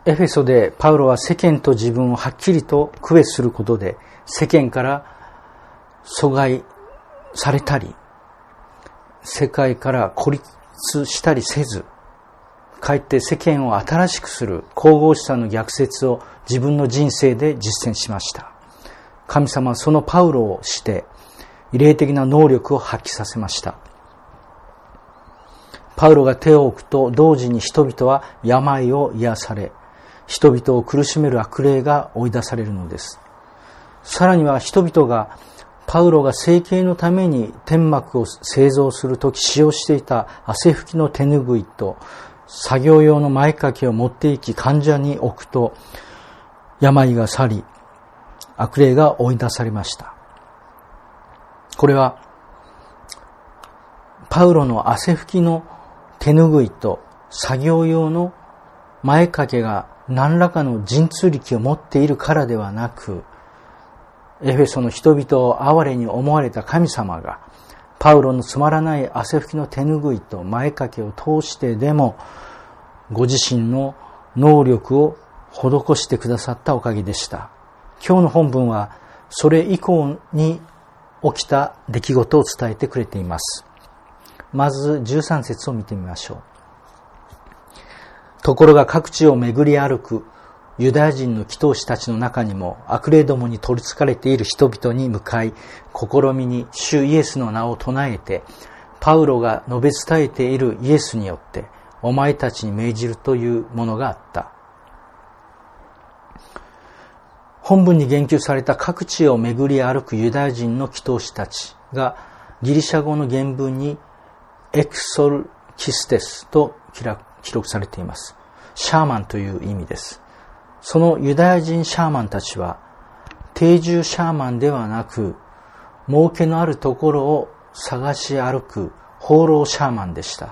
エフェソでパウロは世間と自分をはっきりと区別することで世間から阻害されたり、世界から孤立したりせず、かえって世間を新しくする神々しさの逆説を自分の人生で実践しました。神様はそのパウロをして霊的な能力を発揮させました。パウロが手を置くと同時に人々は病を癒され、人々を苦しめる悪霊が追い出されるのです。さらには人々がパウロが整形のために天幕を製造するとき使用していた汗拭きの手ぬぐいと作業用の前掛けを持っていき患者に置くと病が去り悪霊が追い出されました。これはパウロの汗拭きの手ぬぐいと作業用の前掛けが何らかの神通力を持っているからではなく、エフェソの人々を哀れに思われた神様がパウロのつまらない汗拭きの手ぬぐいと前掛けを通してでもご自身の能力を施してくださったおかげでした。今日の本文はそれ以降に起きた出来事を伝えてくれています。まず13節を見てみましょう。ところが各地を巡り歩くユダヤ人の祈祷師たちの中にも悪霊どもに取りつかれている人々に向かい、試みに主イエスの名を唱えて、パウロが述べ伝えているイエスによってお前たちに命じるというものがあった。本文に言及された各地を巡り歩くユダヤ人の祈祷師たちがギリシャ語の原文にエクソルキステスと記録されています。シャーマンという意味です。そのユダヤ人シャーマンたちは定住シャーマンではなく、儲けのあるところを探し歩く放浪シャーマンでした。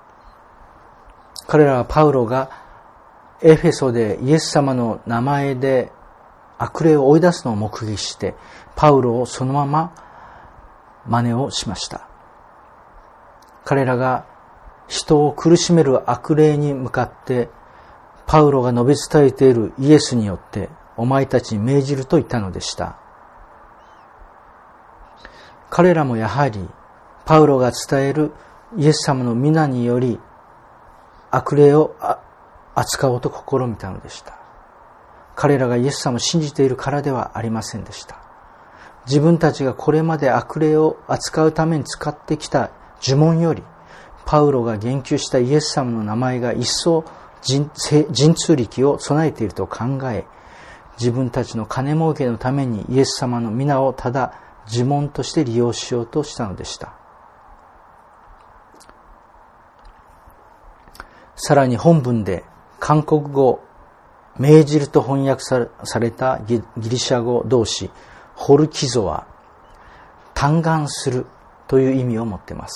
彼らはパウロがエフェソでイエス様の名前で悪霊を追い出すのを目撃して、パウロをそのまま真似をしました。彼らが人を苦しめる悪霊に向かってパウロが述べ伝えているイエスによってお前たちに命じると言ったのでした。彼らもやはりパウロが伝えるイエス様の皆により悪霊を扱おうと試みたのでした。彼らがイエス様を信じているからではありませんでした。自分たちがこれまで悪霊を扱うために使ってきた呪文よりパウロが言及したイエス様の名前が一層神通力を備えていると考え、自分たちの金儲けのためにイエス様の皆をただ呪文として利用しようとしたのでした。さらに本文で韓国語命じると翻訳されたギリシャ語動詞ホルキゾは嘆願するという意味を持っています。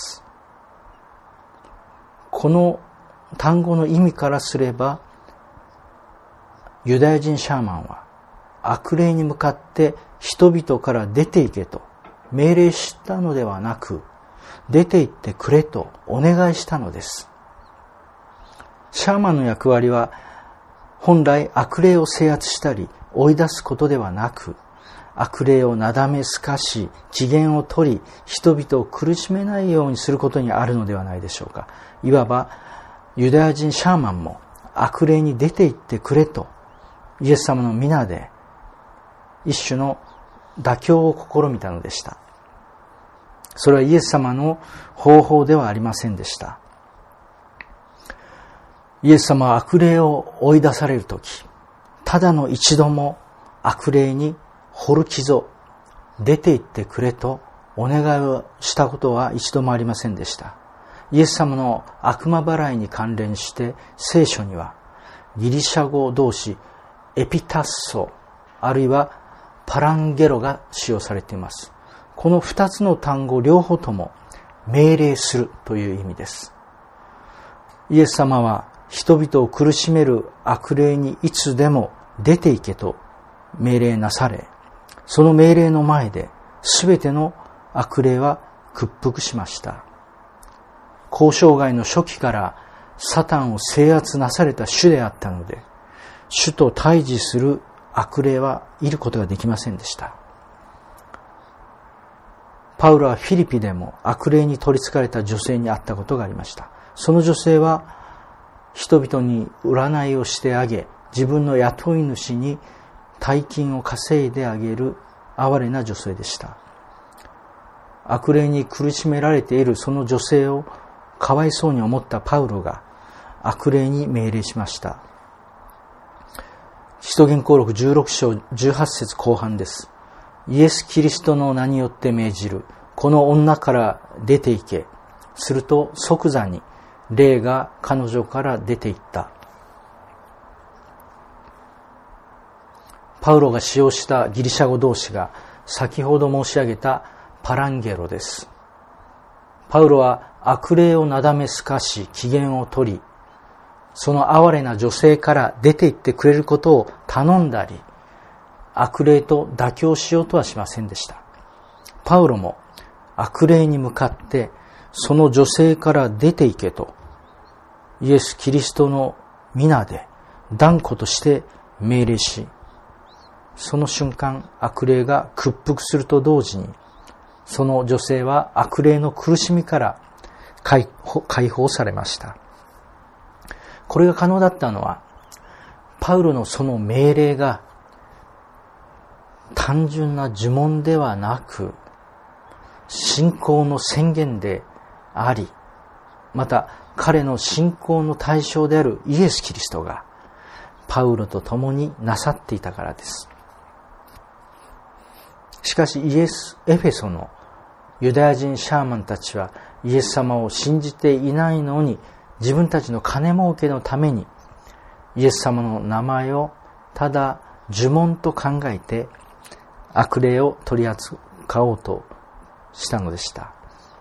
この単語の意味からすれば、ユダヤ人シャーマンは悪霊に向かって人々から出て行けと命令したのではなく、出て行ってくれとお願いしたのです。シャーマンの役割は本来悪霊を制圧したり追い出すことではなく、悪霊をなだめすかし機嫌を取り人々を苦しめないようにすることにあるのではないでしょうか。いわばユダヤ人シャーマンも悪霊に出て行ってくれとイエス様の皆で一種の妥協を試みたのでした。それはイエス様の方法ではありませんでした。イエス様は悪霊を追い出されるとき、ただの一度も悪霊にホルキゾ、出て行ってくれとお願いをしたことは一度もありませんでした。イエス様の悪魔払いに関連して聖書にはギリシャ語動詞エピタッソあるいはパランゲロが使用されています。この2つの単語両方とも命令するという意味です。イエス様は人々を苦しめる悪霊にいつでも出て行けと命令なされ、その命令の前で全ての悪霊は屈服しました。交渉外の初期からサタンを制圧なされた主であったので、 主と対峙する悪霊はいることができませんでした。パウロはフィリピでも悪霊に取り憑かれた女性に会ったことがありました。その女性は人々に占いをしてあげ、自分の雇い主に大金を稼いであげる哀れな女性でした。悪霊に苦しめられているその女性をかわいそうに思ったパウロが悪霊に命令しました。使徒言行録16章18節後半です。イエス・キリストの名によって命じる。この女から出て行け。すると即座に霊が彼女から出て行った。パウロが使用したギリシャ語動詞が先ほど申し上げたパランゲロです。パウロは悪霊をなだめすかし機嫌を取り、その哀れな女性から出て行ってくれることを頼んだり、悪霊と妥協しようとはしませんでした。パウロも悪霊に向かってその女性から出て行けとイエス・キリストの皆で断固として命令し、その瞬間悪霊が屈服すると同時に、その女性は悪霊の苦しみから解放されました。これが可能だったのは、パウロのその命令が単純な呪文ではなく、信仰の宣言であり、また彼の信仰の対象であるイエス・キリストがパウロと共になさっていたからです。しかしエフェソのユダヤ人シャーマンたちはイエス様を信じていないのに、自分たちの金儲けのためにイエス様の名前をただ呪文と考えて悪霊を取り扱おうとしたのでした。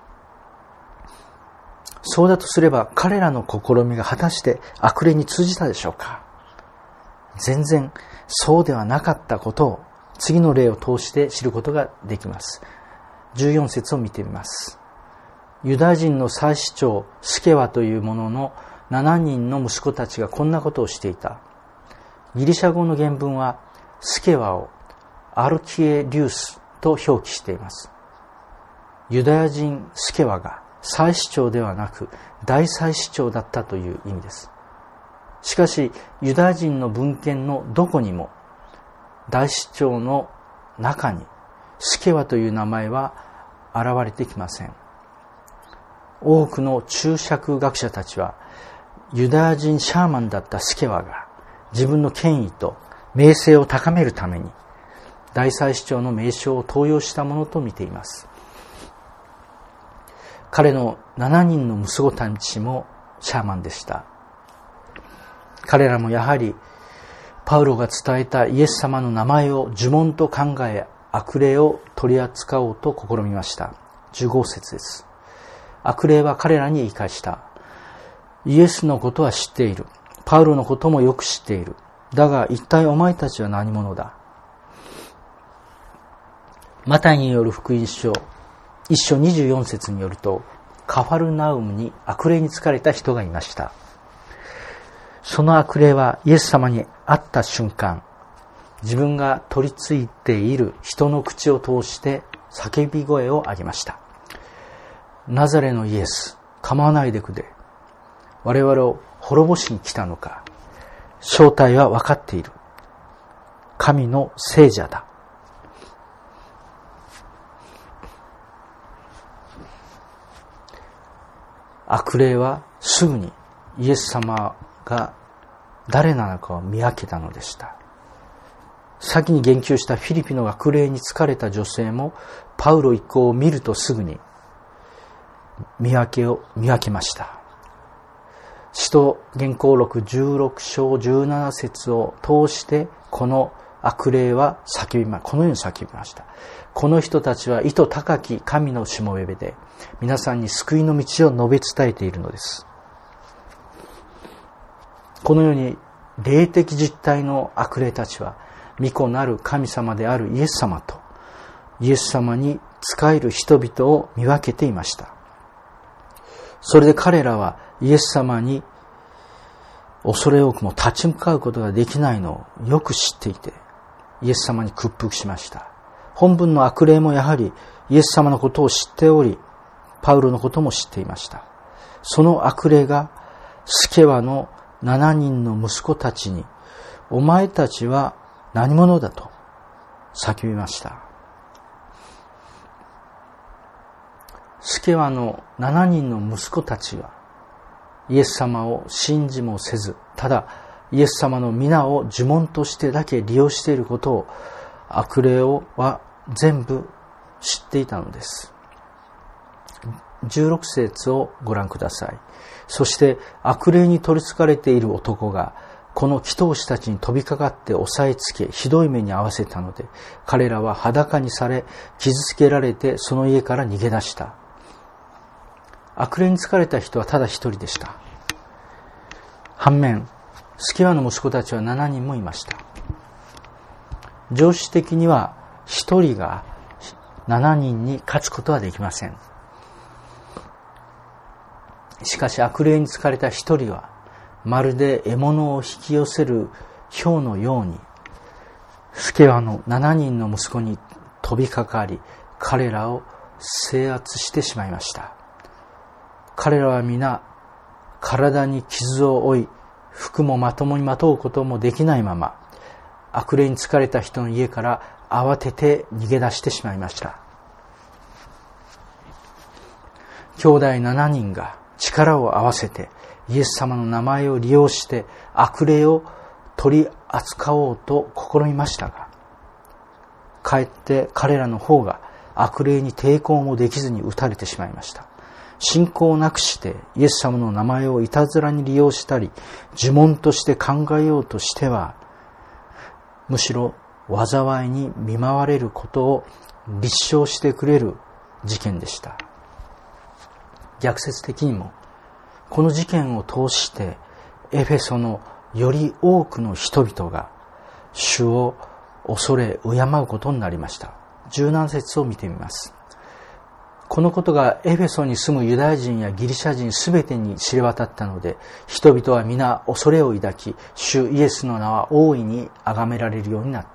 そうだとすれば彼らの試みが果たして悪霊に通じたでしょうか。全然そうではなかったことを次の例を通して知ることができます。14節を見てみます。ユダヤ人の祭司長スケワという者の7人の息子たちがこんなことをしていた。ギリシャ語の原文はスケワをアルキエリュースと表記しています。ユダヤ人スケワが祭司長ではなく大祭司長だったという意味です。しかしユダヤ人の文献のどこにも大司長の中にスケワという名前は現れてきません。多くの注釈学者たちはユダヤ人シャーマンだったスケワが自分の権威と名声を高めるために大祭司長の名称を盗用したものと見ています。彼の7人の息子たちもシャーマンでした。彼らもやはりパウロが伝えたイエス様の名前を呪文と考え、悪霊を取り扱おうと試みました。15節です。悪霊は彼らに言い返した。イエスのことは知っている。パウロのこともよく知っている。だが一体お前たちは何者だ。マタイによる福音書1章24節によると、カファルナウムに悪霊に疲れた人がいました。その悪霊はイエス様に会った瞬間、自分が取り付いている人の口を通して叫び声を上げました。ナザレのイエス、構わないでくれ。我々を滅ぼしに来たのか。正体は分かっている。神の聖者だ。悪霊はすぐにイエス様が誰なのかを見分けたのでした。先に言及したフィリピの悪霊に疲れた女性もパウロ一行を見るとすぐに見分けました。使徒言行録16章17節を通してこの悪霊はこのように叫びました。この人たちは意図高き神のしもべで皆さんに救いの道を述べ伝えているのです。このように霊的実体の悪霊たちは御子なる神様であるイエス様とイエス様に仕える人々を見分けていました。それで彼らはイエス様に恐れ多くも立ち向かうことができないのをよく知っていて、イエス様に屈服しました。本文の悪霊もやはりイエス様のことを知っており、パウロのことも知っていました。その悪霊がスケワの7人の息子たちに、お前たちは何者だと叫びました。スケワの7人の息子たちはイエス様を信じもせず、ただイエス様の皆を呪文としてだけ利用していることを悪霊は全部知っていたのです。16節をご覧ください。そして悪霊に取り憑かれている男がこの祈祷師たちに飛びかかって押さえつけ、ひどい目に遭わせたので、彼らは裸にされ傷つけられてその家から逃げ出した。悪霊に疲れた人はただ一人でした。反面、スケワの息子たちは7人もいました。常識的には1人が7人に勝つことはできません。しかし悪霊に疲れた1人はまるで獲物を引き寄せる豹のようにスケワの7人の息子に飛びかかり、彼らを制圧してしまいました。彼らは皆体に傷を負い、服もまともにまとうこともできないまま、悪霊に疲れた人の家から慌てて逃げ出してしまいました。兄弟7人が力を合わせてイエス様の名前を利用して悪霊を取り扱おうと試みましたが、かえって彼らの方が悪霊に抵抗もできずに撃たれてしまいました。信仰をなくしてイエス様の名前をいたずらに利用したり、呪文として考えようとしては、むしろ災いに見舞われることを立証してくれる事件でした。逆説的にも、この事件を通してエフェソのより多くの人々が主を恐れ敬うことになりました。17節を見てみます。このことがエフェソに住むユダヤ人やギリシャ人すべてに知れ渡ったので、人々は皆恐れを抱き、主イエスの名は大いに崇められるようになった。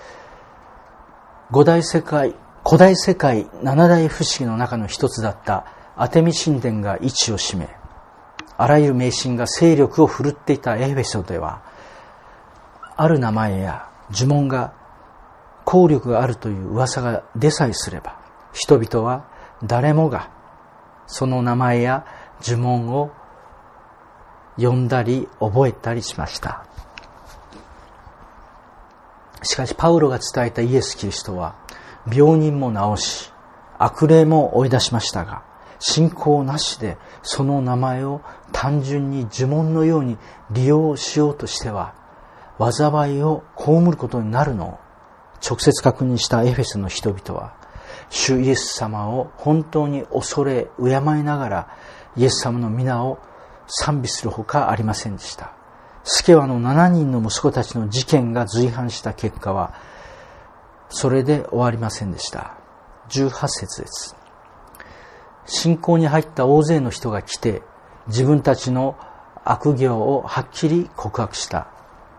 古代世界七大不思議の中の一つだったアテミ神殿が位置を占め、あらゆる迷信が勢力を振るっていたエフェソでは、ある名前や呪文が効力があるという噂が出さえすれば、人々は誰もがその名前や呪文を読んだり覚えたりしました。しかしパウロが伝えたイエス・キリストは病人も治し、悪霊も追い出しましたが、信仰なしでその名前を単純に呪文のように利用しようとしては、災いを被ることになるのを直接確認したエフェソの人々は、主イエス様を本当に恐れ敬いながらイエス様の皆を賛美するほかありませんでした。スケワの7人の息子たちの事件が随伴した結果はそれで終わりませんでした。18節です。信仰に入った大勢の人が来て自分たちの悪行をはっきり告白した。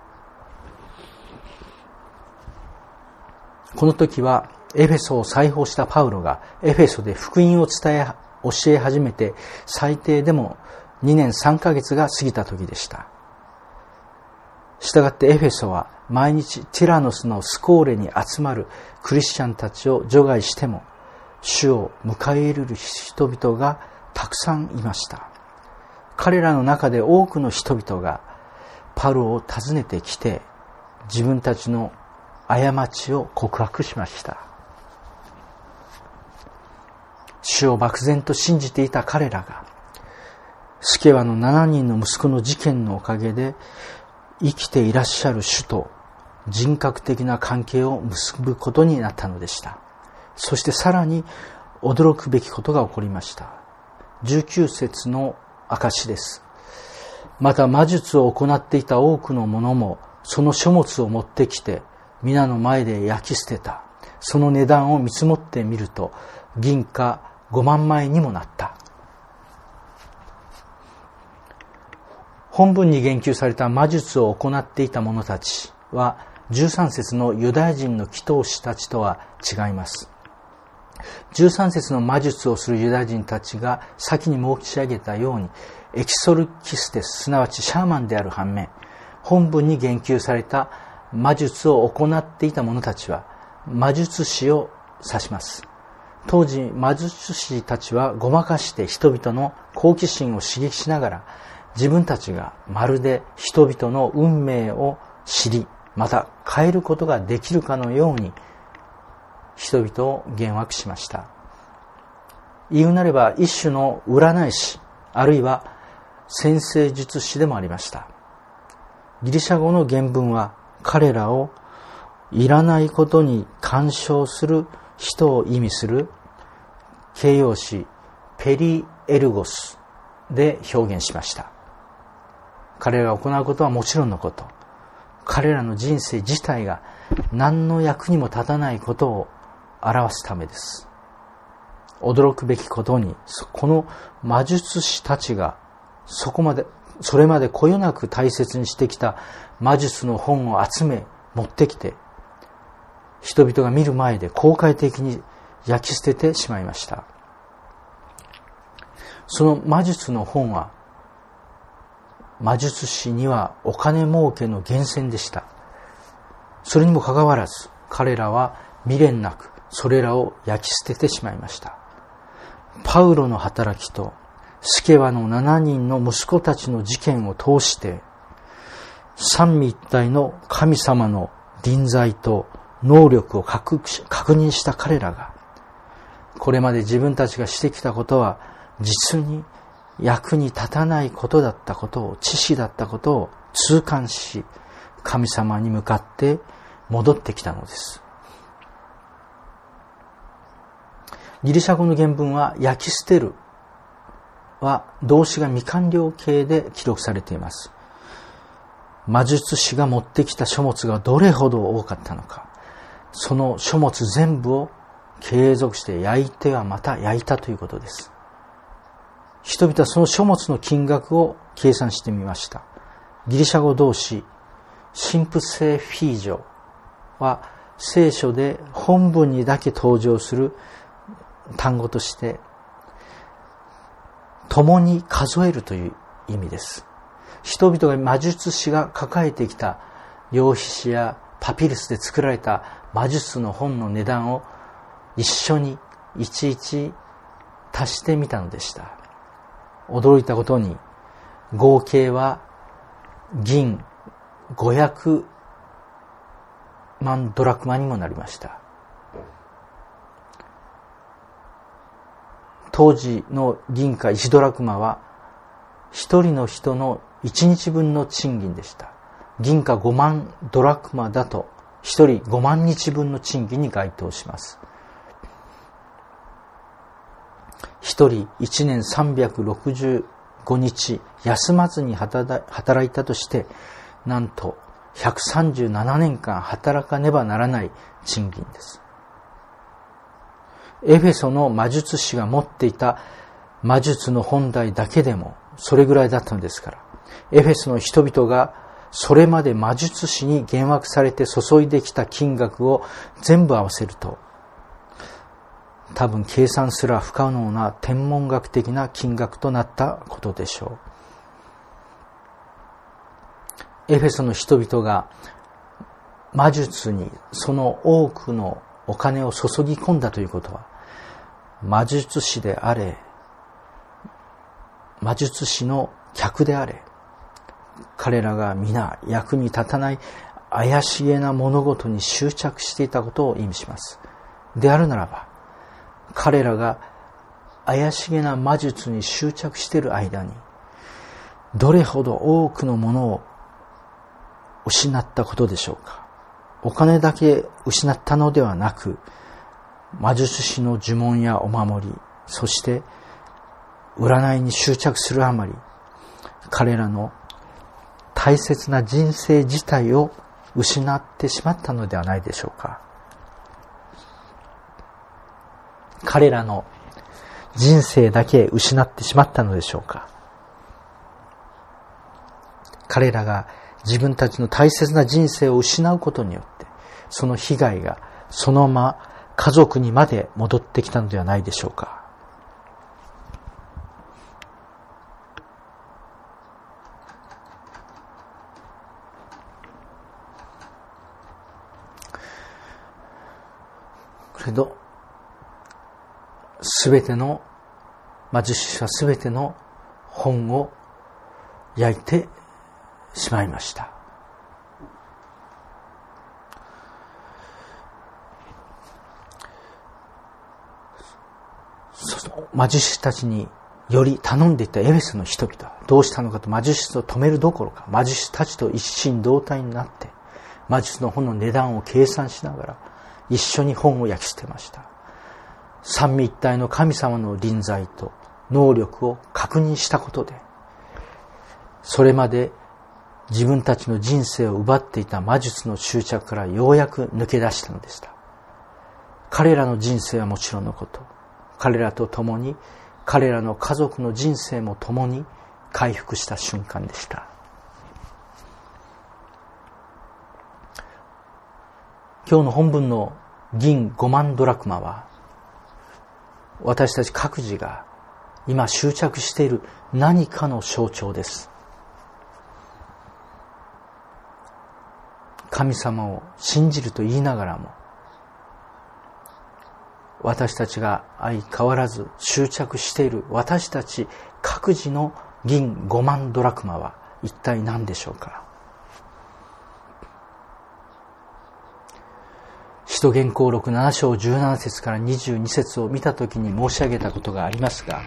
この時はエフェソを再訪したパウロがエフェソで福音を教え始めて最低でも2年3ヶ月が過ぎた時でした。したがってエフェソは毎日ティラノスのスコーレに集まるクリスチャンたちを除外しても主を迎え入れる人々がたくさんいました。彼らの中で多くの人々がパウロを訪ねてきて自分たちの過ちを告白しました。主を漠然と信じていた彼らがスケワの7人の息子の事件のおかげで生きていらっしゃる主と人格的な関係を結ぶことになったのでした。そしてさらに驚くべきことが起こりました。19節の証です。また魔術を行っていた多くの者もその書物を持ってきて皆の前で焼き捨てた。その値段を見積もってみると銀貨5万枚にもなった。 本文に言及された魔術を行っていた者たちは13節のユダヤ人の祈祷師たちとは違います。13節の魔術をするユダヤ人たちが先に申し上げたようにエキソルキステス、すなわちシャーマンである反面、本文に言及された魔術を行っていた者たちは魔術師を指します。当時魔術師たちはごまかして人々の好奇心を刺激しながら、自分たちがまるで人々の運命を知り、また変えることができるかのように人々を幻惑しました。言うなれば一種の占い師、あるいは占星術師でもありました。ギリシャ語の原文は彼らをいらないことに干渉する人を意味する形容詞ペリエルゴスで表現しました。彼らが行うことはもちろんのこと、彼らの人生自体が何の役にも立たないことを表すためです。驚くべきことに、この魔術師たちがそれまでこよなく大切にしてきた魔術の本を集め持ってきて、人々が見る前で公開的に焼き捨ててしまいました。その魔術の本は魔術師にはお金儲けの源泉でした。それにもかかわらず彼らは未練なくそれらを焼き捨ててしまいました。パウロの働きとスケワの7人の息子たちの事件を通して三位一体の神様の臨在と能力を確認した彼らが、これまで自分たちがしてきたことは実に役に立たないことだったことを、知識だったことを痛感し、神様に向かって戻ってきたのです。ギリシャ語の原文は焼き捨てるは動詞が未完了形で記録されています。魔術師が持ってきた書物がどれほど多かったのか、その書物全部を継続して焼いてはまた焼いたということです。人々はその書物の金額を計算してみました。ギリシャ語動詞シンプセフィージョは聖書で本文にだけ登場する単語として共に数えるという意味です。人々が魔術師が抱えてきた羊皮紙やパピルスで作られた魔術の本の値段を一緒にいちいち足してみたのでした。驚いたことに合計は銀500万ドラクマにもなりました。当時の銀貨1ドラクマは一人の人の1日分の賃金でした。銀貨5万ドラクマだと一人5万日分の賃金に該当します。一人1年365日休まずに働いたとして、なんと137年間働かねばならない賃金です。エフェソの魔術師が持っていた魔術の本題だけでもそれぐらいだったのですから、エフェソの人々がそれまで魔術師に幻惑されて注いできた金額を全部合わせると、多分計算すら不可能な天文学的な金額となったことでしょう。エフェソの人々が魔術にその多くのお金を注ぎ込んだということは、魔術師であれ、魔術師の客であれ、彼らが皆役に立たない怪しげな物事に執着していたことを意味します。であるならば、彼らが怪しげな魔術に執着している間に、どれほど多くのものを失ったことでしょうか。お金だけ失ったのではなく、魔術師の呪文やお守り、そして占いに執着するあまり、彼らの大切な人生自体を失ってしまったのではないでしょうか。彼らの人生だけ失ってしまったのでしょうか。 彼らが自分たちの大切な人生を失うことによって、その被害がそのまま家族にまで戻ってきたのではないでしょうか。けど、すべての魔術師はすべての本を焼いてしまいました。魔術師たちにより頼んでいたエフェソの人々はどうしたのかと、魔術師を止めるどころか、魔術師たちと一心同体になって魔術の本の値段を計算しながら一緒に本を焼き捨てました。三位一体の神様の臨在と能力を確認したことで、それまで自分たちの人生を奪っていた魔術の執着からようやく抜け出したのでした。彼らの人生はもちろんのこと、彼らと共に彼らの家族の人生も共に回復した瞬間でした。今日の本文の銀5万ドラクマは、私たち各自が今執着している何かの象徴です。神様を信じると言いながらも、私たちが相変わらず執着している私たち各自の銀5万ドラクマは一体何でしょうか。使徒言行録7章17節から22節を見たときに申し上げたことがありますが、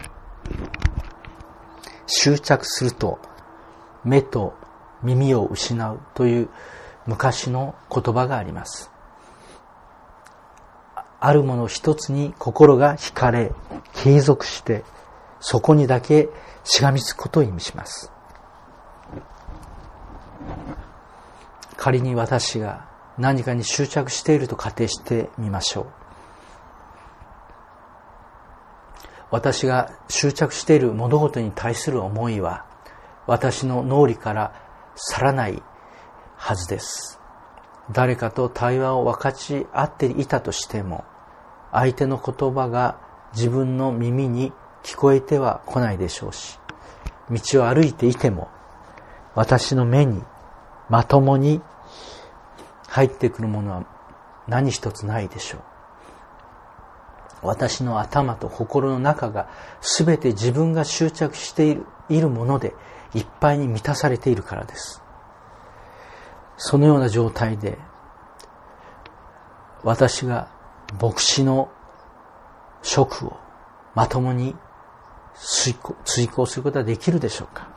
執着すると目と耳を失うという昔の言葉があります。あるもの一つに心が惹かれ、継続してそこにだけしがみつくことを意味します。仮に私が何かに執着していると仮定してみましょう。私が執着している物事に対する思いは私の脳裏から去らないはずです。誰かと対話を分かち合っていたとしても、相手の言葉が自分の耳に聞こえては来ないでしょうし、道を歩いていても私の目にまともに入ってくるものは何一つないでしょう。私の頭と心の中がすべて自分が執着しているものでいっぱいに満たされているからです。そのような状態で私が牧師の職をまともに遂行することはできるでしょうか。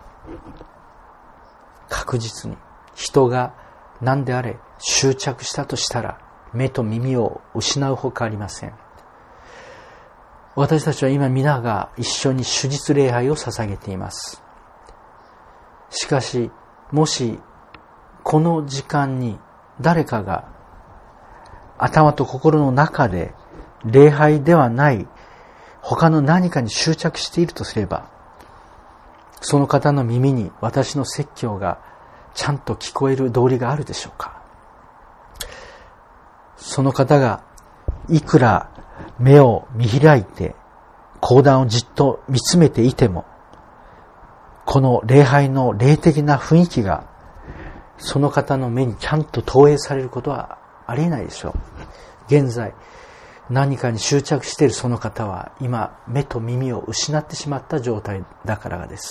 確実に人が何であれ執着したとしたら目と耳を失うほかありません。私たちは今皆が一緒に主日礼拝を捧げています。しかしもしこの時間に誰かが頭と心の中で礼拝ではない他の何かに執着しているとすれば、その方の耳に私の説教がちゃんと聞こえる道理があるでしょうか。その方がいくら目を見開いて講談をじっと見つめていても、この礼拝の霊的な雰囲気がその方の目にちゃんと投影されることはありえないでしょう。現在何かに執着しているその方は今目と耳を失ってしまった状態だからです。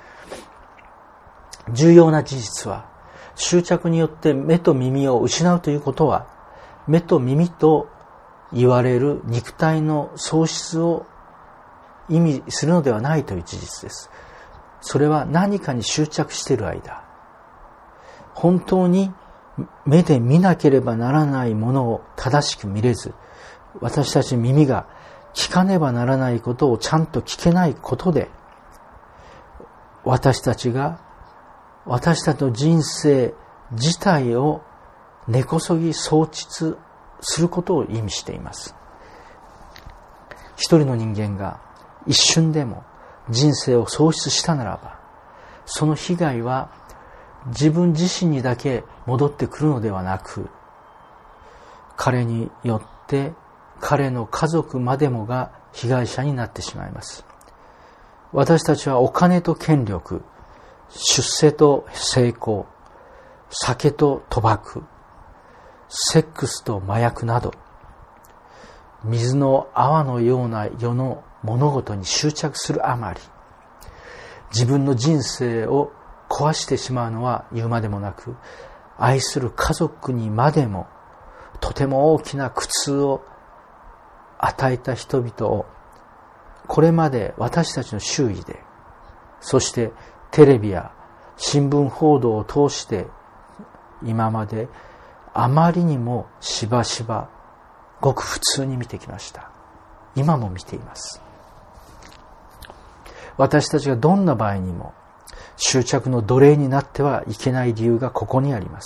重要な事実は、執着によって目と耳を失うということは、目と耳と言われる肉体の喪失を意味するのではないという事実です。それは何かに執着している間、本当に目で見なければならないものを正しく見れず、私たち耳が聞かねばならないことをちゃんと聞けないことで、私たちの人生自体を根こそぎ喪失することを意味しています。一人の人間が一瞬でも人生を喪失したならば、その被害は自分自身にだけ戻ってくるのではなく、彼によって彼の家族までもが被害者になってしまいます。私たちはお金と権力、出世と成功、酒と賭博、セックスと麻薬など、水の泡のような世の物事に執着するあまり、自分の人生を壊してしまうのは言うまでもなく、愛する家族にまでもとても大きな苦痛を与えた人々を、これまで私たちの周囲で、そしてテレビや新聞報道を通して今まであまりにもしばしばごく普通に見てきました。今も見ています。私たちがどんな場合にも執着の奴隷になってはいけない理由がここにあります。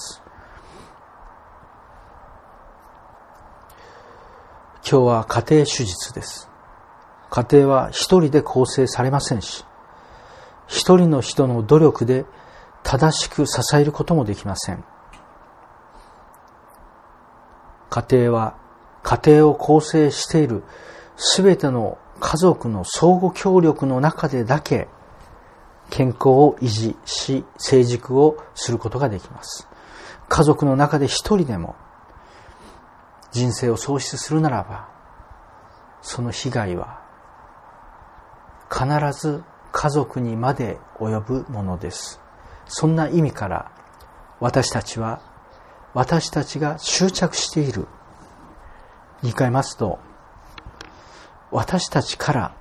今日は家庭手術です。家庭は一人で構成されませんし、一人の人の努力で正しく支えることもできません。家庭は家庭を構成しているすべての家族の相互協力の中でだけ健康を維持し成熟をすることができます。家族の中で一人でも人生を喪失するならば、その被害は必ず家族にまで及ぶものです。そんな意味から私たちが執着している、言い換えますと、私たちから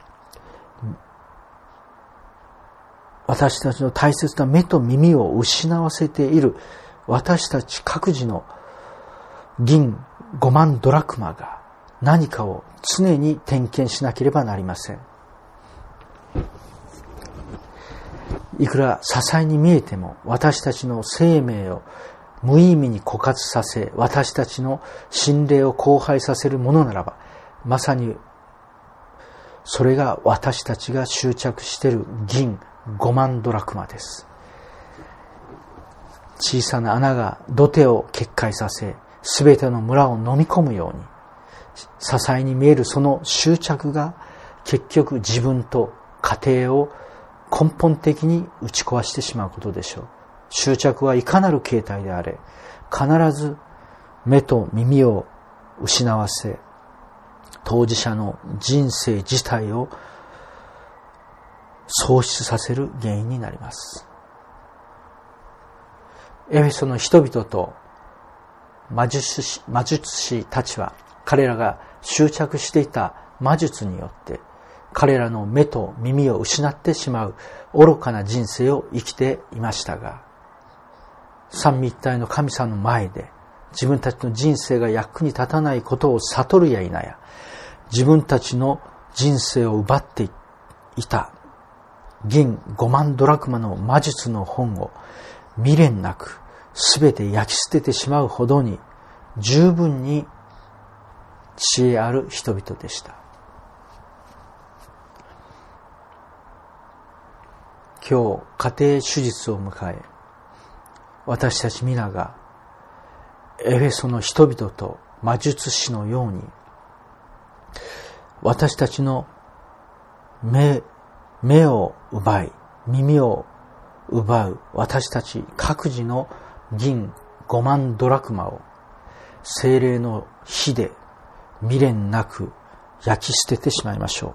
私たちの大切な目と耳を失わせている私たち各自の銀5万ドラクマが何かを常に点検しなければなりません。いくら些細に見えても私たちの生命を無意味に枯渇させ、私たちの心霊を荒廃させるものならば、まさにそれが私たちが執着している銀5万ドラクマです。小さな穴が土手を決壊させ、すべての村を飲み込むように、些細に見えるその執着が結局自分と家庭を根本的に打ち壊してしまうことでしょう。執着はいかなる形態であれ、必ず目と耳を失わせ、当事者の人生自体を喪失させる原因になります。エフェソの人々と魔術師たちは、彼らが執着していた魔術によって彼らの目と耳を失ってしまう愚かな人生を生きていましたが、三位一体の神様の前で自分たちの人生が役に立たないことを悟るや否や、自分たちの人生を奪っていた銀5万ドラクマの魔術の本を未練なくすべて焼き捨ててしまうほどに十分に知恵ある人々でした。今日家庭手術を迎え、私たち皆がエフェソの人々と魔術師のように、私たちの目を奪い、耳を奪う私たち各自の銀5万ドラクマを聖霊の火で未練なく焼き捨ててしまいましょう。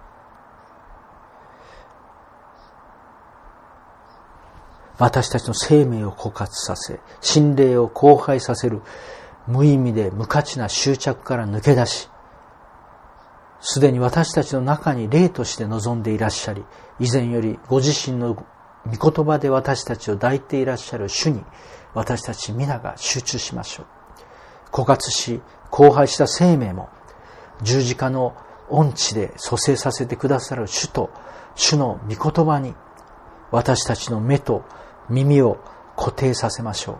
私たちの生命を枯渇させ、心霊を荒廃させる無意味で無価値な執着から抜け出し、すでに私たちの中に霊として臨んでいらっしゃり、以前よりご自身の御言葉で私たちを抱いていらっしゃる主に、私たち皆が集中しましょう。枯渇し、荒廃した生命も、十字架の恩地で蘇生させてくださる主と、主の御言葉に、私たちの目と耳を固定させましょう。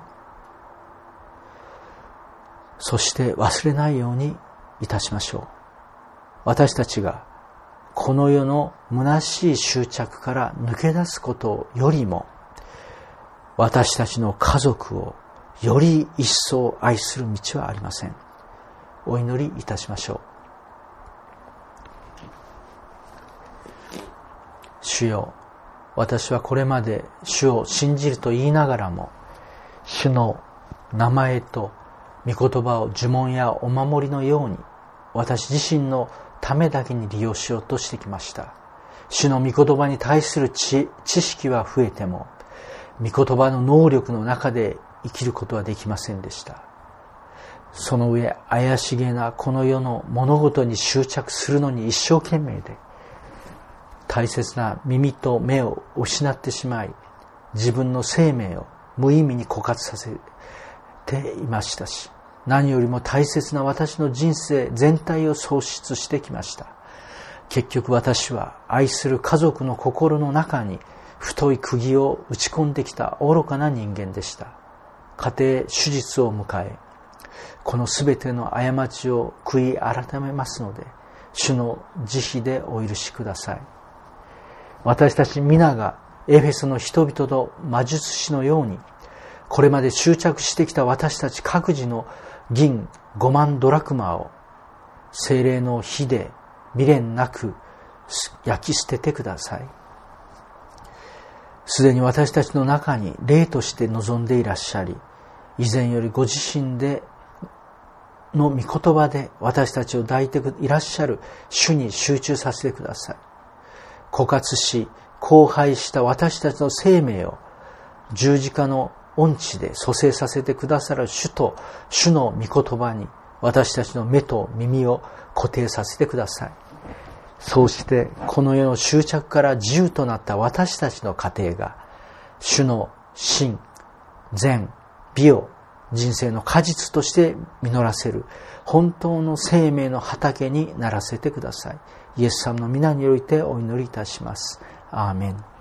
そして忘れないようにいたしましょう。私たちがこの世の虚しい執着から抜け出すことよりも、 私たちの家族をより一層愛する道はありません。お祈りいたしましょう。主よ、私はこれまで主を信じると言いながらも、主の名前と御言葉を呪文やお守りのように私自身のためだけに利用しようとしてきました。主の御言葉に対する知識は増えても、御言葉の能力の中で生きることはできませんでした。その上、怪しげなこの世の物事に執着するのに一生懸命で、大切な耳と目を失ってしまい、自分の生命を無意味に枯渇させていましたし、何よりも大切な私の人生全体を喪失してきました。結局私は愛する家族の心の中に太い釘を打ち込んできた愚かな人間でした。家庭手術を迎え、このすべての過ちを悔い改めますので、主の慈悲でお許しください。私たち皆がエフェソの人々と魔術師のように、これまで執着してきた私たち各自の銀5万ドラクマを聖霊の火で未練なく焼き捨ててください。すでに私たちの中に霊として臨んでいらっしゃり、以前よりご自身での御言葉で私たちを抱いていらっしゃる主に集中させてください。枯渇し荒廃した私たちの生命を十字架の恩地で蘇生させてくださる主と主の御言葉に私たちの目と耳を固定させてください。そうしてこの世の執着から自由となった私たちの家庭が主の真、善、美を人生の果実として実らせる本当の生命の畑にならせてください。イエス様の皆においてお祈りいたします。アーメン。